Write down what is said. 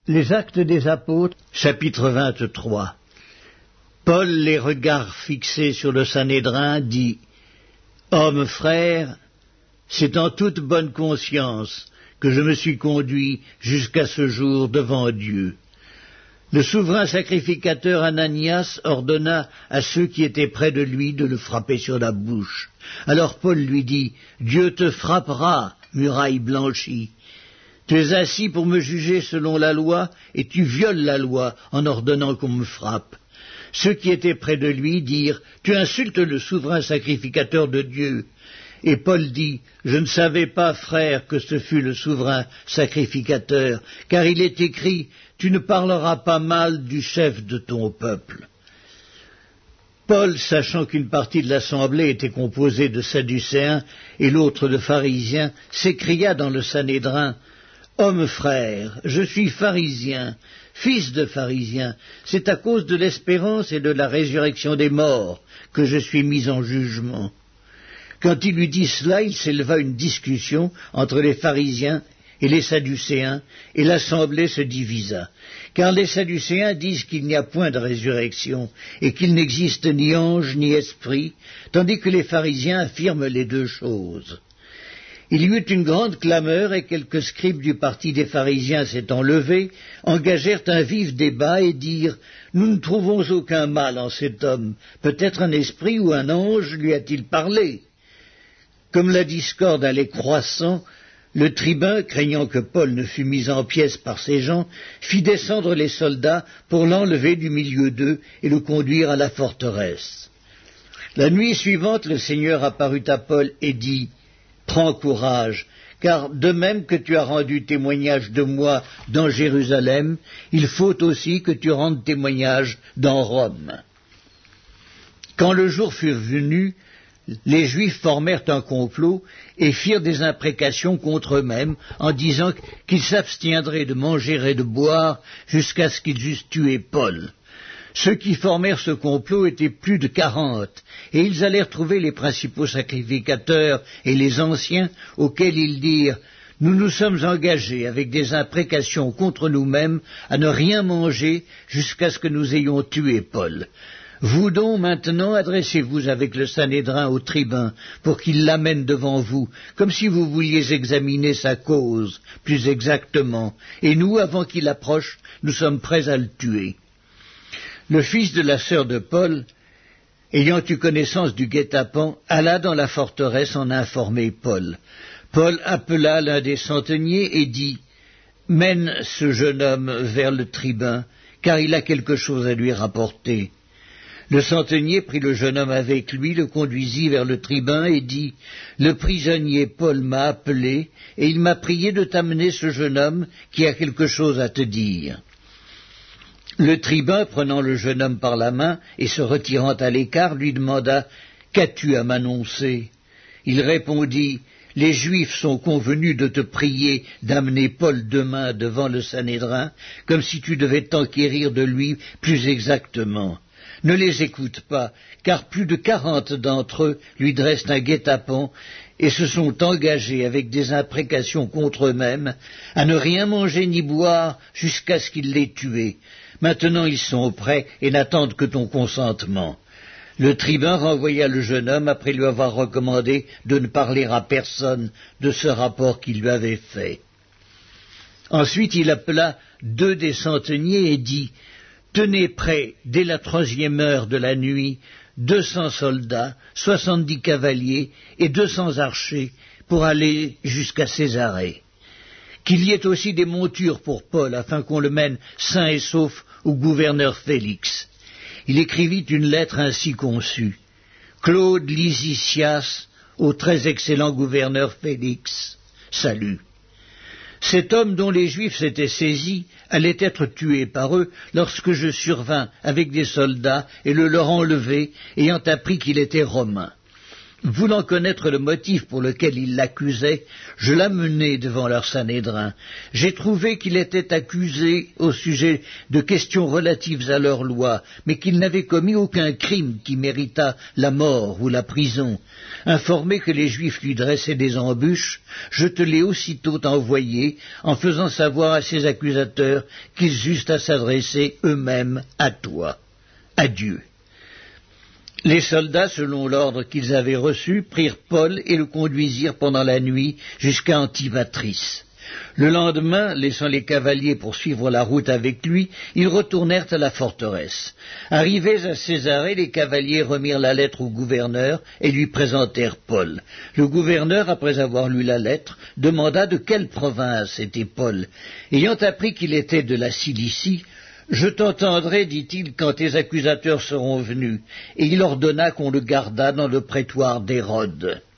Les Actes des Apôtres, chapitre 23. Paul, les regards fixés sur le Sanhédrin, dit « Hommes, frères, c'est en toute bonne conscience que je me suis conduit jusqu'à ce jour devant Dieu. Le souverain sacrificateur Ananias ordonna à ceux qui étaient près de lui de le frapper sur la bouche. Alors Paul lui dit « Dieu te frappera, muraille blanchie. Tu es assis pour me juger selon la loi, et tu violes la loi en ordonnant qu'on me frappe. » Ceux qui étaient près de lui dirent « Tu insultes le souverain sacrificateur de Dieu. » Et Paul dit « Je ne savais pas, frère, que ce fût le souverain sacrificateur, car il est écrit « Tu ne parleras pas mal du chef de ton peuple. » Paul, sachant qu'une partie de l'assemblée était composée de Sadducéens et l'autre de pharisiens, s'écria dans le Sanhédrin « Hommes, frères, je suis pharisien, fils de pharisien, c'est à cause de l'espérance et de la résurrection des morts que je suis mis en jugement. » Quand il eut dit cela, il s'éleva une discussion entre les pharisiens et les Sadducéens, et l'assemblée se divisa. Car les Sadducéens disent qu'il n'y a point de résurrection, et qu'il n'existe ni ange ni esprit, tandis que les pharisiens affirment les deux choses. Il y eut une grande clameur, et quelques scribes du parti des pharisiens s'étant levés, engagèrent un vif débat et dirent « Nous ne trouvons aucun mal en cet homme. Peut-être un esprit ou un ange lui a-t-il parlé ?» Comme la discorde allait croissant, le tribun, craignant que Paul ne fût mis en pièces par ces gens, fit descendre les soldats pour l'enlever du milieu d'eux et le conduire à la forteresse. La nuit suivante, le Seigneur apparut à Paul et dit « Prends courage, car de même que tu as rendu témoignage de moi dans Jérusalem, il faut aussi que tu rendes témoignage dans Rome. » Quand le jour fut venu, les Juifs formèrent un complot et firent des imprécations contre eux-mêmes en disant qu'ils s'abstiendraient de manger et de boire jusqu'à ce qu'ils eussent tué Paul. Ceux qui formèrent ce complot étaient plus de 40, et ils allèrent trouver les principaux sacrificateurs et les anciens, auxquels ils dirent « Nous nous sommes engagés avec des imprécations contre nous-mêmes à ne rien manger jusqu'à ce que nous ayons tué Paul. Vous donc maintenant adressez-vous avec le Sanhédrin au tribun pour qu'il l'amène devant vous, comme si vous vouliez examiner sa cause plus exactement, et nous, avant qu'il approche, nous sommes prêts à le tuer. » Le fils de la sœur de Paul, ayant eu connaissance du guet-apens, alla dans la forteresse en informer Paul. Paul appela l'un des centeniers et dit « Mène ce jeune homme vers le tribun, car il a quelque chose à lui rapporter. » Le centenier prit le jeune homme avec lui, le conduisit vers le tribun et dit « Le prisonnier Paul m'a appelé, et il m'a prié de t'amener ce jeune homme qui a quelque chose à te dire. » Le tribun, prenant le jeune homme par la main et se retirant à l'écart, lui demanda « Qu'as-tu à m'annoncer » Il répondit « Les Juifs sont convenus de te prier d'amener Paul demain devant le Sanhédrin, comme si tu devais t'enquérir de lui plus exactement. Ne les écoute pas, car plus de 40 d'entre eux lui dressent un guet-apens et se sont engagés avec des imprécations contre eux-mêmes à ne rien manger ni boire jusqu'à ce qu'ils l'aient tué. Maintenant ils sont prêts et n'attendent que ton consentement. » Le tribun renvoya le jeune homme après lui avoir recommandé de ne parler à personne de ce rapport qu'il lui avait fait. Ensuite il appela 2 des centeniers et dit « Tenez prêts, dès la 3e heure de la nuit, 200 soldats, 70 cavaliers et 200 archers pour aller jusqu'à Césarée. Qu'il y ait aussi des montures pour Paul, afin qu'on le mène sain et sauf au gouverneur Félix. » Il écrivit une lettre ainsi conçue. « Claude Lysicias, au très excellent gouverneur Félix, salut. » Cet homme dont les Juifs s'étaient saisis allait être tué par eux lorsque je survins avec des soldats et le leur enlevé, ayant appris qu'il était romain. Voulant connaître le motif pour lequel ils l'accusaient, je l'amenai devant leur Sanhédrin. J'ai trouvé qu'il était accusé au sujet de questions relatives à leur loi, mais qu'il n'avait commis aucun crime qui méritât la mort ou la prison. Informé que les Juifs lui dressaient des embûches, je te l'ai aussitôt envoyé, en faisant savoir à ses accusateurs qu'ils eussent à s'adresser eux-mêmes à toi. Adieu. Les soldats, selon l'ordre qu'ils avaient reçu, prirent Paul et le conduisirent pendant la nuit jusqu'à Antipatris. Le lendemain, laissant les cavaliers poursuivre la route avec lui, ils retournèrent à la forteresse. Arrivés à Césarée, les cavaliers remirent la lettre au gouverneur et lui présentèrent Paul. Le gouverneur, après avoir lu la lettre, demanda de quelle province était Paul. Ayant appris qu'il était de la Cilicie, « Je t'entendrai, dit-il, quand tes accusateurs seront venus. » Et il ordonna qu'on le gardât dans le prétoire d'Hérode.